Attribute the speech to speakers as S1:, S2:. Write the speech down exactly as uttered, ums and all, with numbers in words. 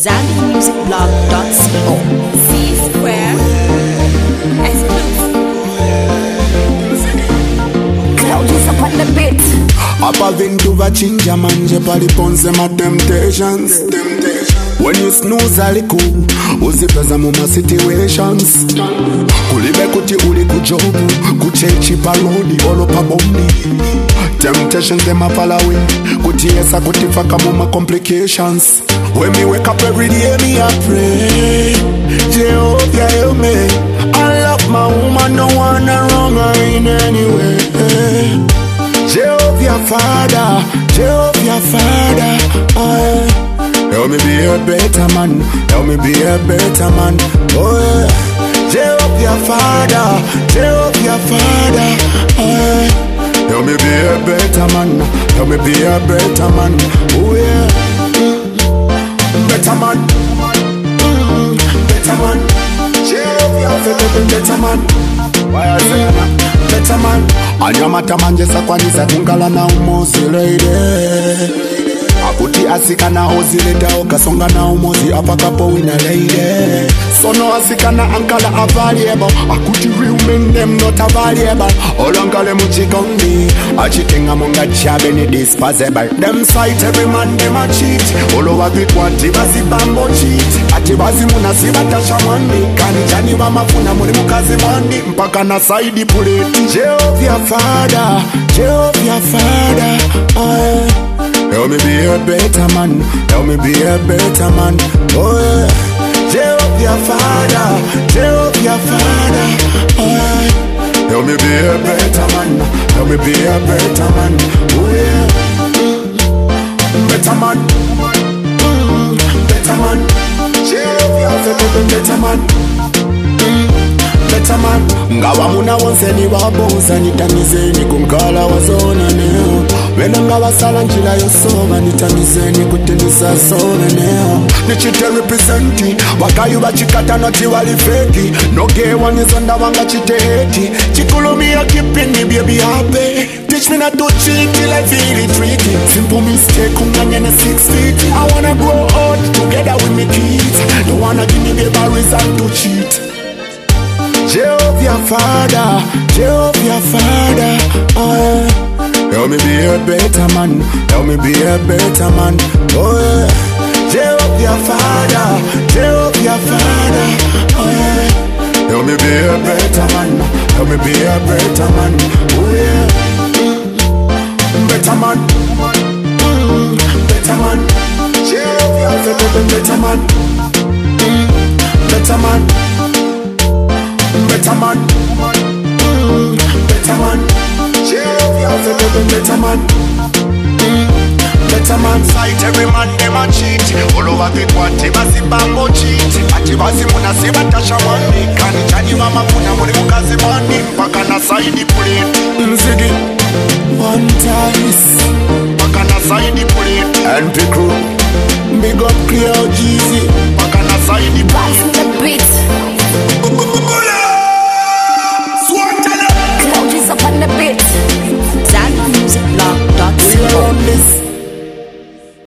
S1: Zambi Music Blog dot co.
S2: C Square Exclusive.
S1: Cloudies up on the beat.
S3: Apa vintu vachinja manje paliponse ma temptations. When you snooze aliku uzipeza mu ma situations. Kulibe kuti uli kujobu kuchechi parodi olo pa bombi. Temptations them a fall away. Kuti yesa kuti faka mu ma complications. When me wake up every day me a pray, Jehovah help me. I love my woman, don't wanna wrong her in any way. Jehovah Father, Jehovah Father, oh, help me be a better man, help me be a better man, oh yeah. Jehovah Father, Jehovah Father, oh, help me be a better man, help me be a better man, oh yeah. Better man, mm, better man, Jehovah, better man. Why I say that? Better man. Anyamata manje sakwanisa kungala na umozi lady. Akuti asika na hozi leda okasonga na umozi apakapo wina lady. Sono asika na ankala a variable. Akuti real men them not a variable. Olankale muchikondi. Achikenga munga chabe ni disposable. Them sight every man them a cheat. Olo wagit wanti basi bambo cheat. Ati bazi muna sibatasha mwani. Kani jani wa mafuna muli mukazi mwani. Mpaka na saidi puleti. Jehovah Father, Jehovah Father, oh, help me be a better man, help me be a better man, oh yeah. Jehovah Father, Jehovah Father, oh, help me be a better man, help me be a better man, oh yeah. Better man, mm, better man, Jehovah better man, mm, better man. Ngawa muna wonse ni waboza nitamizeni kumkala wazona neo. Wena ngawa sala njila yosoma nitamizeni kutenisa sona neo. Nichite representi wakayu bachikata noti wali feki. Noge wanizonda wanga chite heti. Chikulumi ya kipindi baby happy. Teach me not to cheat till I feel it tricky. Simple mistake kunganya na six feet. I wanna grow old together with me kids. Don't wanna give me baby reason to cheat. Jehovah Father, Jehovah Father, oh, help me be a better man, help me be a better man, oh yeah. Jehovah Father, Jehovah Father, oh, help me be a better man, help me be a better man, oh yeah. Better man, mm, better man, Jehovah better man, mm, better man. Better man, mm, better man, Jehovah, better man, mm, better man. Sight every man them a cheat. All over the party, basi bambo cheat. Ati basi muna si batasha mwani. Kani chani mama kuna muli mukazi mwani. Mpaka na saidi plate. Nzigi one times. Mpaka na saidi plate. And the crew, big up clear Jeezy. Mpaka na saidi plate.